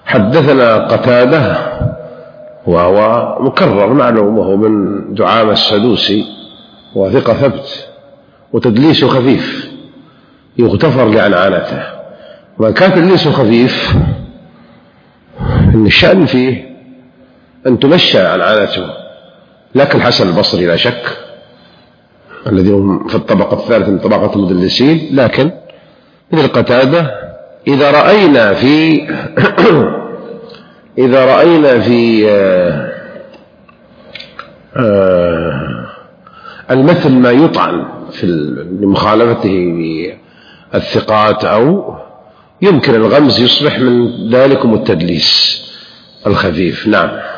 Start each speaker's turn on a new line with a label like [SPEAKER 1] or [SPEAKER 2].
[SPEAKER 1] حدثنا قتادة وهو مكرر معلوم، وهو من دعامة السدوسي وثقة ثبت، وتدليس خفيف يغتفر لعنعنته. ومن كان تدليس خفيف إن الشأن فيه أن تمشى عنعنته، لكن الحسن البصري لا شك الذي هم في الطبقة الثالثة من طبقة المدلسين، لكن مثل قتادة إذا رأينا في المثل ما يطعن في مخالفته بالثقات، أو يمكن الغمز يصبح من ذلكم التدليس الخفيف. نعم.